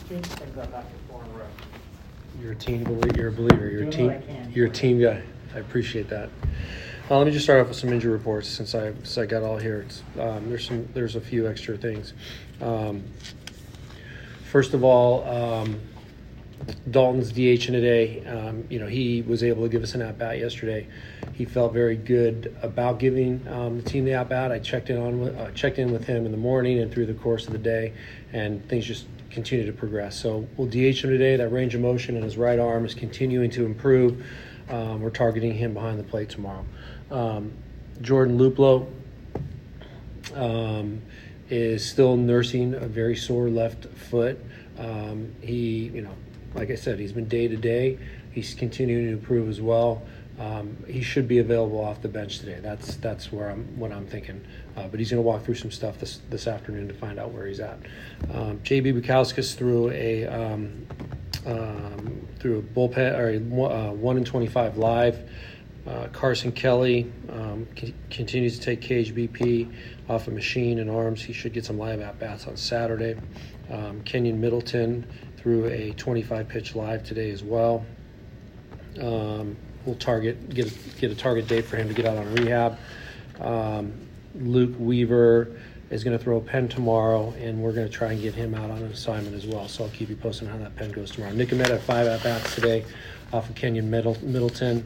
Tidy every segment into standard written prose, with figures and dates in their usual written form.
James has got back to 4 in a row. You're a team believer. You're a believer. You're a team guy. I appreciate that. Let me just start off with some injury reports since I got all here. There's a few extra things. First of all, Dalton's DHing today. He was able to give us an at-bat yesterday. He felt very good about giving the team the at-bat. I checked in with him in the morning and through the course of the day, and things just continue to progress. So we'll DH him today. That range of motion in his right arm is continuing to improve. We're targeting him behind the plate tomorrow. Jordan Luplow is still nursing a very sore left foot. Like I said, he's been day to day. He's continuing to improve as well. He should be available off the bench today. That's what I'm thinking. But he's going to walk through some stuff this afternoon to find out where he's at. JB Bukowskis threw a bullpen or 1 in 25 live. Carson Kelly continues to take KHBP off a machine and arms. He should get some live at-bats on Saturday. Kenyon Middleton threw a 25-pitch live today as well. We'll get a target date for him to get out on rehab. Luke Weaver is going to throw a pen tomorrow, and we're going to try and get him out on an assignment as well. So I'll keep you posted on how that pen goes tomorrow. Nick Ahmed had 5 at-bats today off of Kenyon Middleton.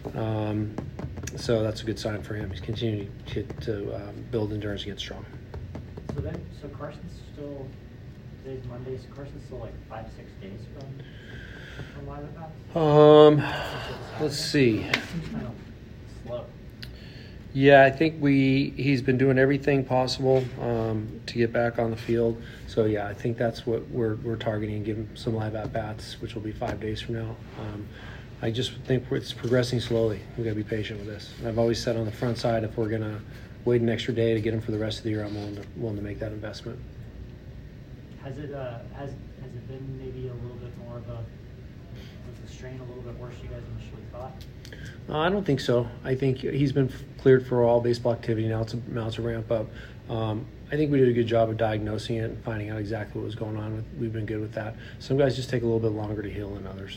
So that's a good sign for him. He's continuing to build endurance and get strong. So Carson's still, today's Monday, so Carson's still like 5-6 days from live at-bats? Let's see. It seems kind of slow. Yeah, I think he's been doing everything possible to get back on the field. So yeah, I think that's what we're targeting, give him some live at bats, which will be 5 days from now. I just think it's progressing slowly. We got to be patient with this. And I've always said on the front side, if we're gonna wait an extra day to get him for the rest of the year, I'm willing to make that investment. Has it been maybe a little bit more of was the strain a little bit worse you guys initially thought? I don't think so. I think he's been cleared for all baseball activity. Now it's a ramp up. I think we did a good job of diagnosing it and finding out exactly what was going on. We've been good with that. Some guys just take a little bit longer to heal than others.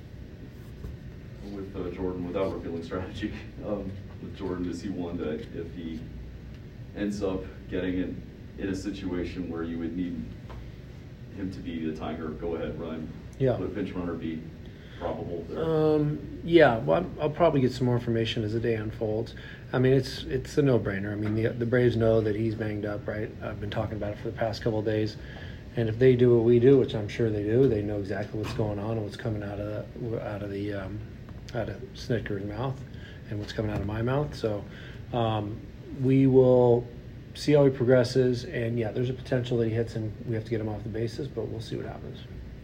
With Jordan, without revealing strategy, with Jordan, is he one that if he ends up getting in a situation where you would need him to be the Tiger, go ahead, run, yeah, would a pinch runner be probable there? Yeah, well, I'll probably get some more information as the day unfolds. I mean, it's a no-brainer. I mean, the Braves know that he's banged up, right? I've been talking about it for the past couple of days. And if they do what we do, which I'm sure they do, they know exactly what's going on and what's coming out of Snitker's mouth and what's coming out of my mouth. So we will see how he progresses. And, yeah, there's a potential that he hits and we have to get him off the bases, but we'll see what happens.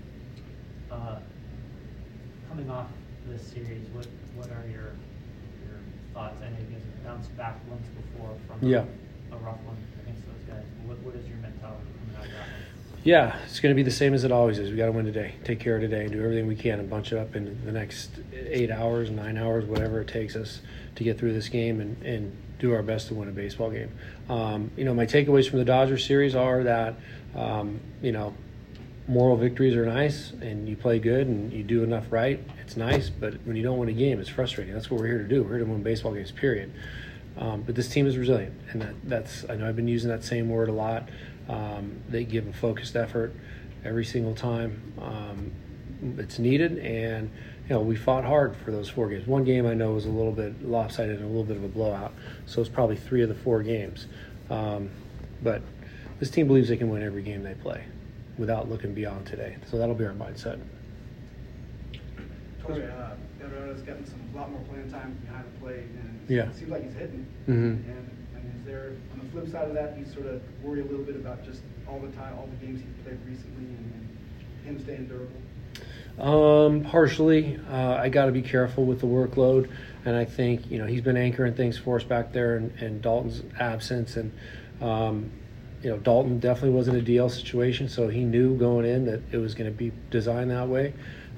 Coming off this series, what are your thoughts? I know you guys have bounced back once before from a rough one against those guys. What is your mentality coming out of that one? Yeah, it's going to be the same as it always is. We got to win today, take care of today, and do everything we can and bunch it up in the next 8 hours, 9 hours, whatever it takes us to get through this game and do our best to win a baseball game. My takeaways from the Dodgers series are that, moral victories are nice and you play good and you do enough right, it's nice, but when you don't win a game, it's frustrating. That's what we're here to do. We're here to win baseball games, period. But this team is resilient, and that's I know I've been using that same word a lot. They give a focused effort every single time it's needed, and we fought hard for those 4 games. One game I know was a little bit lopsided and a little bit of a blowout, so it's probably 3 of the 4 games. But this team believes they can win every game they play without looking beyond today. So that'll be our mindset. Torrey, Everetta's gotten a lot more playing time behind the plate, and it seems like he's hitting. Mm-hmm. And is there, on the flip side of that, you sort of worry a little bit about just all the games he's played recently and him staying durable? Partially. I got to be careful with the workload, and I think he's been anchoring things for us back there in Dalton's absence, and Dalton definitely wasn't a DL situation, so he knew going in that it was going to be designed that way.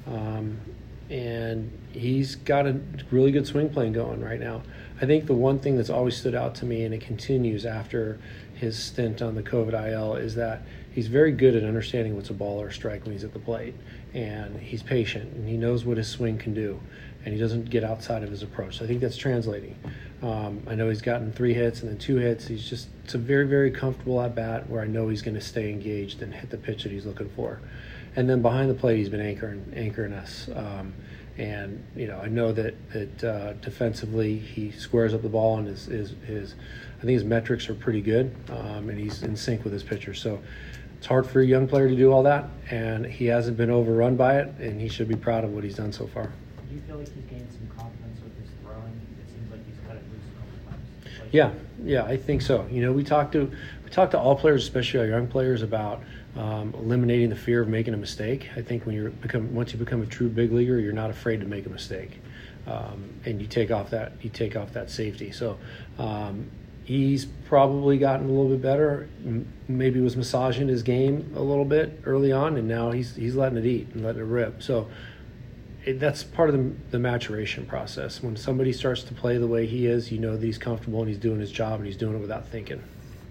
And he's got a really good swing plane going right now. I think the one thing that's always stood out to me, and it continues after his stint on the COVID IL, is that he's very good at understanding what's a ball or a strike when he's at the plate, and he's patient, and he knows what his swing can do, and he doesn't get outside of his approach. So I think that's translating. I know he's gotten 3 hits and then 2 hits. It's a very, very comfortable at bat where I know he's going to stay engaged and hit the pitch that he's looking for. And then behind the plate, he's been anchoring us. And I know that defensively he squares up the ball, and I think his metrics are pretty good, and he's in sync with his pitcher. So it's hard for a young player to do all that, and he hasn't been overrun by it, and he should be proud of what he's done so far. Do you feel like he's gained some confidence with his throwing? It seems like he's cut it loose a couple times. Yeah, I think so. We talk to all players, especially our young players, about eliminating the fear of making a mistake. I think once you become a true big leaguer, you're not afraid to make a mistake, and you take off that safety. So he's probably gotten a little bit better. Maybe was massaging his game a little bit early on, and now he's letting it eat and letting it rip. So that's part of the maturation process. When somebody starts to play the way he is, that he's comfortable and he's doing his job and he's doing it without thinking.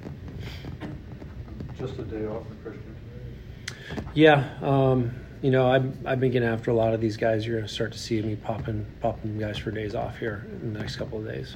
Just a day off for Christian? Yeah, I've been getting after a lot of these guys. You're going to start to see me popping guys for days off here in the next couple of days.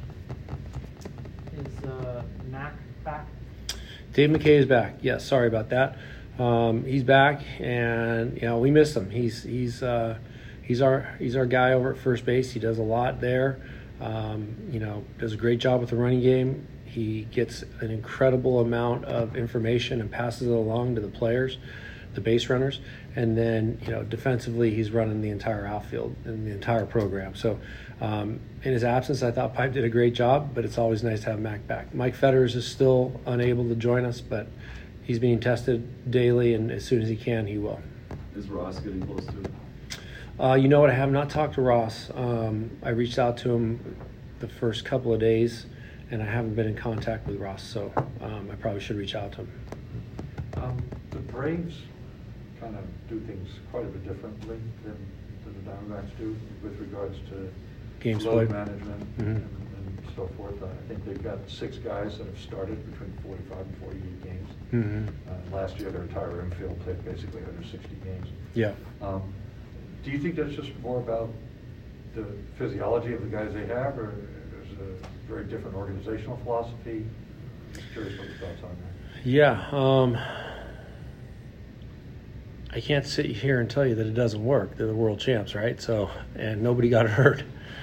Is Mac back? Dave McKay is back. Yeah, sorry about that. He's back, and we missed him. He's our guy over at first base. He does a lot there. Does a great job with the running game. He gets an incredible amount of information and passes it along to the players, the base runners, and then defensively he's running the entire outfield and the entire program. So in his absence, I thought Pipe did a great job, but it's always nice to have Mac back. Mike Fetters is still unable to join us, but he's being tested daily, and as soon as he can, he will. Is Ross getting close to it? I have not talked to Ross. I reached out to him the first couple of days, and I haven't been in contact with Ross, so I probably should reach out to him. The Braves kind of do things quite a bit differently than the Diamondbacks do with regards to Game load split management and so forth. I think they've got 6 guys that have started between 45 and 48 games. Mm-hmm. Last year, their entire infield played basically under 60 games. Yeah. Do you think that's just more about the physiology of the guys they have, or is it a very different organizational philosophy? I'm curious what your thoughts on that. Yeah. I can't sit here and tell you that it doesn't work. They're the world champs, right? So, and nobody got hurt.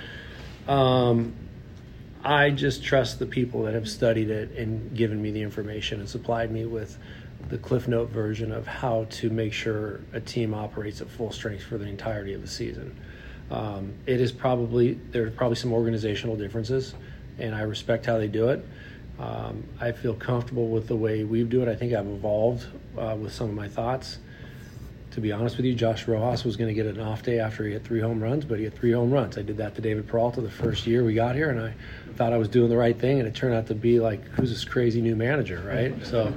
I just trust the people that have studied it and given me the information and supplied me with the Cliff Note version of how to make sure a team operates at full strength for the entirety of the season. There's probably some organizational differences, and I respect how they do it. I feel comfortable with the way we do it. I think I've evolved with some of my thoughts. To be honest with you, Josh Rojas was going to get an off day after he hit 3 home runs, but he had 3 home runs. I did that to David Peralta the first year we got here, and I thought I was doing the right thing, and it turned out to be like, who's this crazy new manager, right? So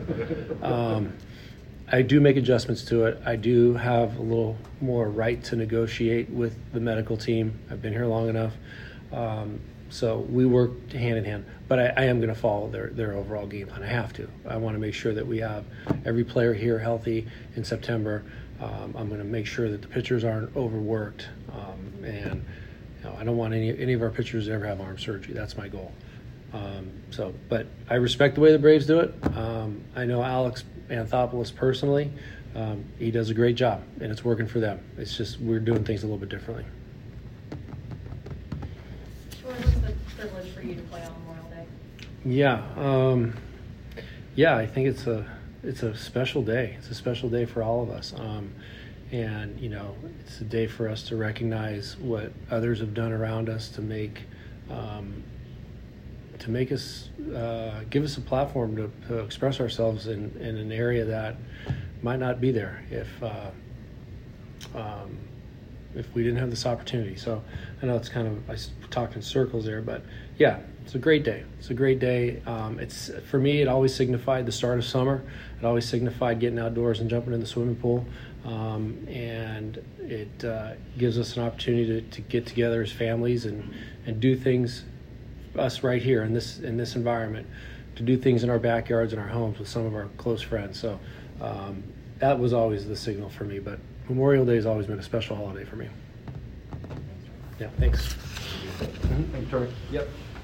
I do make adjustments to it. I do have a little more right to negotiate with the medical team. I've been here long enough. So we work hand in hand, but I am going to follow their overall game plan. I have to. I want to make sure that we have every player here healthy in September. I'm going to make sure that the pitchers aren't overworked, and I don't want any of our pitchers to ever have arm surgery. That's my goal. But I respect the way the Braves do it. I know Alex Anthopoulos personally. He does a great job, and it's working for them. It's just we're doing things a little bit differently. What's the privilege for you to play on Memorial Day? Yeah, I think it's a special day. It's a special day for all of us. And it's a day for us to recognize what others have done around us to make us give us a platform to express ourselves in an area that might not be there if we didn't have this opportunity. So I know it's kind of, I talked in circles there, but yeah, it's a great day. It's a great day. It's, for me, it always signified the start of summer. It always signified getting outdoors and jumping in the swimming pool. And it gives us an opportunity to get together as families and do things, us right here in this environment, to do things in our backyards and our homes with some of our close friends. So That was always the signal for me, but Memorial Day has always been a special holiday for me. Yeah, thanks. Thanks, Terry. Yep.